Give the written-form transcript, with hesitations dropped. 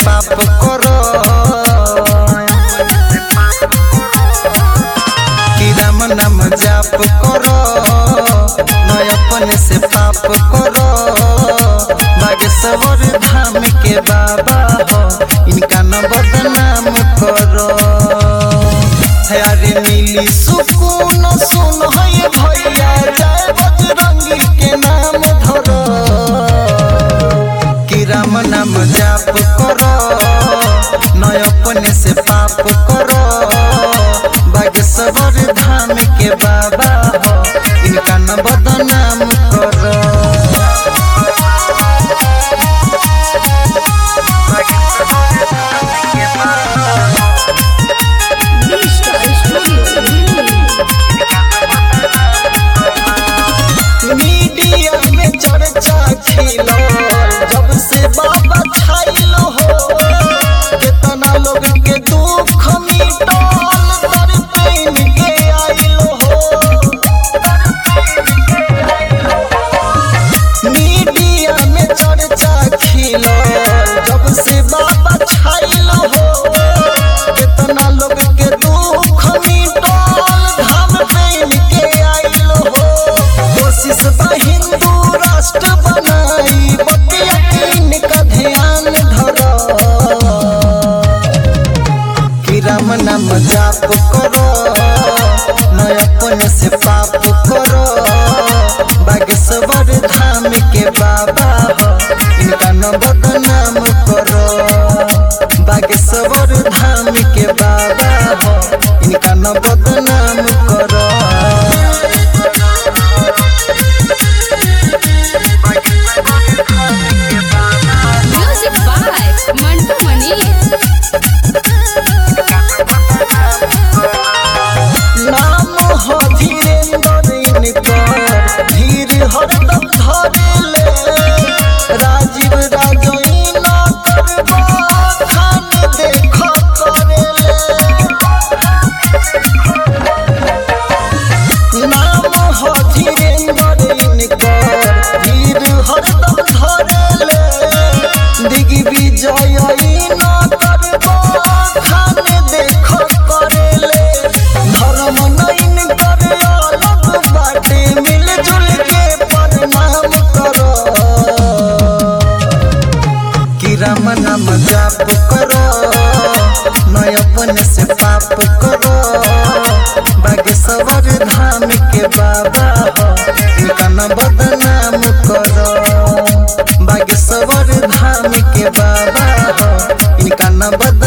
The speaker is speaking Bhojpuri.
पाप करो कि राम नाम जाप करो न अपने से पाप करो बागेश्वर धाम के बाबा हो इनका न बदनाम करो यारे मिली सुकून सुन है भैया जय बजरंगी के नाम धरो कि राम नाम जाप करो न अपने से पाप करो बागेश्वर धाम के बाबा हो इनका न बदनाम करो मीडिया में चर्चा खिलो जब से बाबा छाइलो हो कितना लोग के दुख मिटल तर पेन के आइलो हो मीडिया में चर्चा खिलो जब से बाबा छाइलो हो कितना लोग के दुख मिटल धाम पेन के आइलो हो कोशिश बा हिंदू राष्ट्र बनाई बतिया कीन का ध्यान धरो कि राम नाम जाप करो न अपने से पाप करो बागेश्वर धाम के बाबा हो इनका न बदनाम करो बागेश्वर धाम के बाबा हो इनका न बदनाम करो नाम हो धीरेन्द्र इनकर धीर हरदम धरेले राजीव राजोइन करबा खान देख करेले नाम हो धीरेन्द्र इनकर धीर हरदम धरेले दिग्विजय करबा खान देख करेले धर्म नैन कर अलग बाटे मिलजुल के प्रणाम करो कि राम नाम जाप करो न अपने से पाप करो बागेश्वर धाम के बाबा हो इनका न बदनाम करो बागेश्वर धाम के बाबा हो इनका न